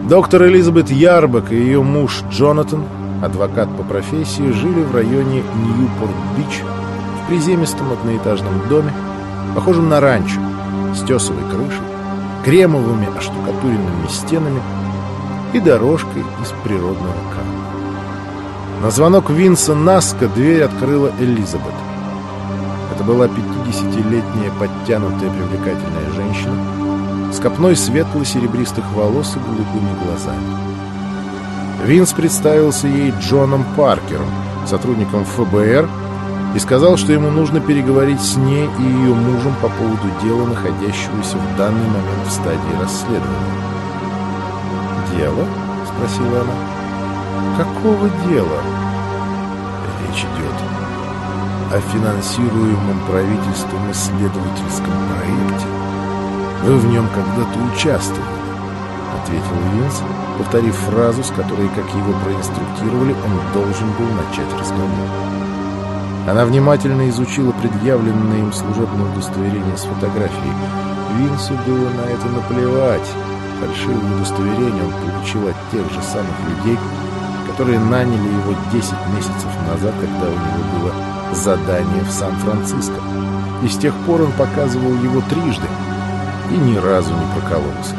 Доктор Элизабет Ярбок и ее муж Джонатан, адвокат по профессии, жили в районе Ньюпорт-Бич в приземистом одноэтажном доме, похожем на ранчо, с тесовой крышей, кремовыми оштукатуренными стенами и дорожкой из природного камня. На звонок Винса Наска дверь открыла Элизабет. Это была 50-летняя подтянутая привлекательная женщина с копной светло-серебристых волос и голубыми глазами. Винс представился ей Джоном Паркером, сотрудником ФБР, и сказал, что ему нужно переговорить с ней и ее мужем по поводу дела, находящегося в данный момент в стадии расследования. «Дело?» — спросила она. «Какого дела?» «Речь идет о финансируемом правительством исследовательском проекте. Вы в нем когда-то участвовали», — ответил Винс, повторив фразу, с которой, как его проинструктировали, он должен был начать разговор. Она внимательно изучила предъявленное им служебное удостоверение с фотографией. Винсу было на это наплевать. Фальшивое удостоверение он получил от тех же самых людей, которые наняли его 10 месяцев назад, когда у него было задание в Сан-Франциско. И с тех пор он показывал его трижды и ни разу не прокололся.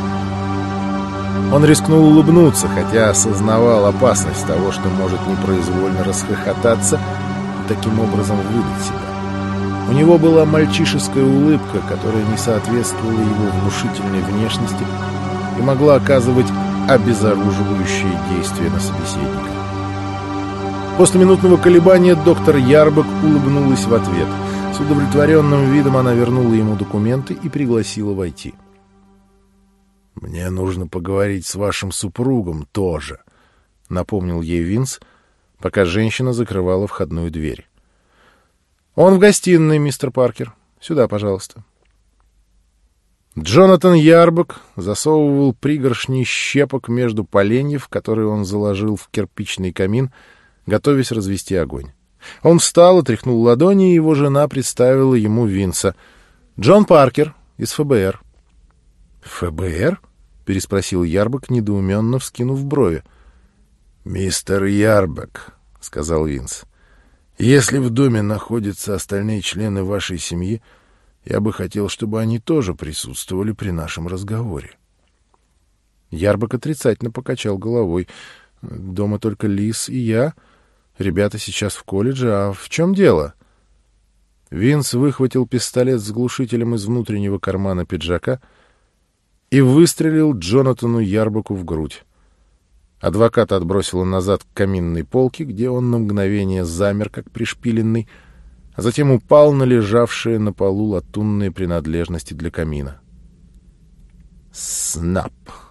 Он рискнул улыбнуться, хотя осознавал опасность того, что может непроизвольно расхохотаться и таким образом выдать себя. У него была мальчишеская улыбка, которая не соответствовала его внушительной внешности и могла оказывать обезоруживающее действие на собеседника. После минутного колебания доктор Ярбок улыбнулась в ответ. С удовлетворенным видом она вернула ему документы и пригласила войти. «Мне нужно поговорить с вашим супругом тоже», — напомнил ей Винс, пока женщина закрывала входную дверь. «Он в гостиной, мистер Паркер. Сюда, пожалуйста». Джонатан Ярбок засовывал пригоршни щепок между поленьев, которые он заложил в кирпичный камин, готовясь развести огонь. Он встал, отряхнул ладони, и его жена представила ему Винса. «Джон Паркер из ФБР». «ФБР?» — переспросил Ярбок, недоуменно вскинув брови. «Мистер Ярбок», — сказал Винс, — «если в доме находятся остальные члены вашей семьи, я бы хотел, чтобы они тоже присутствовали при нашем разговоре». Ярбок отрицательно покачал головой. «Дома только Лиз и я. Ребята сейчас в колледже. А в чем дело?» Винс выхватил пистолет с глушителем из внутреннего кармана пиджака и выстрелил Джонатану Ярбоку в грудь. Адвокат отбросило назад к каминной полке, где он на мгновение замер, как пришпиленный, а затем упал на лежавшие на полу латунные принадлежности для камина. «Снап!»